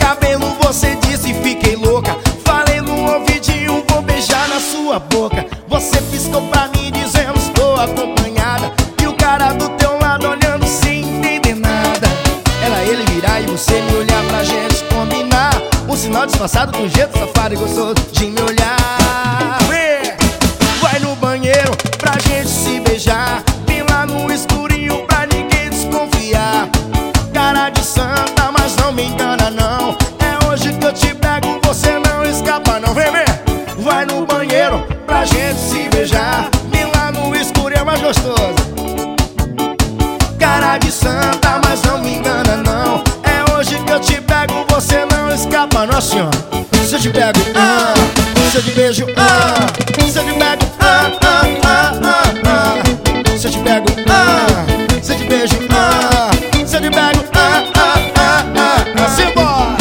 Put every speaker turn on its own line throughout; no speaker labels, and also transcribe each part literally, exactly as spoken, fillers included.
cabelo, você disse fiquei louca. Falei no ouvidinho, vou beijar na sua boca. Você piscou pra mim dizendo estou acompanhada, e o cara do teu lado olhando sem entender nada. Era ele virar e você me olhar pra gente combinar. Um sinal disfarçado com jeito safado e gostoso de me olhar. Vai no banheiro pra gente se beijar, bem lá no escurinho pra ninguém desconfiar. Cara de santa, mas não me engana não. É hoje que eu te pego, você não escapa não. Vem, vem! Vai no banheiro pra gente se beijar, bem lá no escurinho é mais gostoso. Cara de santa, mas não me engana não. É hoje que eu te pego, você não escapa não, senhor. Se eu te pego, ah, se eu te beijo, ah, se eu te pego, ah, ah, ah, ah, ah. Se eu te pego, ah, se eu te beijo, ah, se eu te pego, ah, ah, ah, ah, ah. Simbora!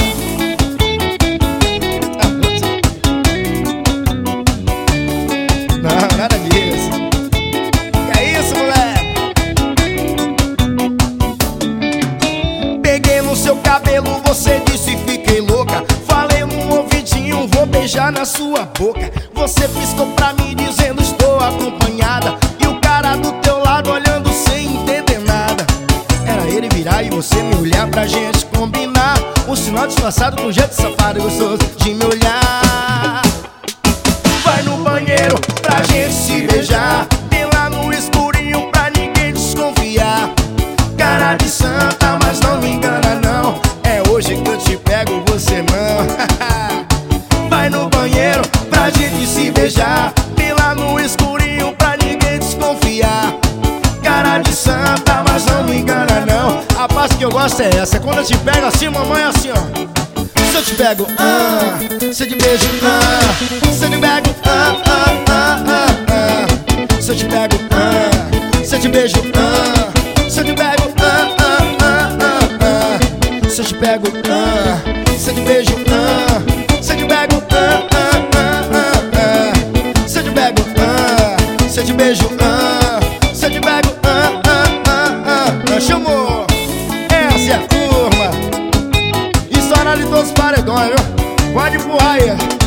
Não, nada disso. Que é isso, moleque? Peguei no seu cabelo, você disse fiquei louca. Falei no ouvidinho, vou beijar na sua boca. Você piscou pra mim dizendo estou acompanhada, e o cara do teu lado olhando sem entender nada. Era ele virar e você me olhar pra gente combinar. Um sinal disfarçado com jeito safado e gostoso de me olhar. Vai no banheiro pra gente se beijar, bem lá no escurinho pra ninguém desconfiar. Cara de santa, mas não me engana não. É hoje que eu te pego, você não. Vai no banheiro pra gente se beijar, bem lá no escurinho pra ninguém desconfiar. Cara de santa, mas não me engana não. A parte que eu gosto é essa, é quando eu te pego assim, mamãe, assim ó. Se eu te pego, ah, se eu te beijo, ah, se eu te pego, ah, ah, ah, ah, ah. Se eu te pego, ah, se eu te beijo, ah, se eu te pego, ah, ah, ah, ah, ah. Se eu te pego, ah, se eu te beijo, ah, se eu te pego, ah, ah, ah, ah, ah. Se eu te pego, ah, se eu te beijo, ah, se eu te pego, ah, ah, ah, ah, ah. Chamou! Essa é a turma! Estourada de todos os paredões, viu? Pode empurrar aí.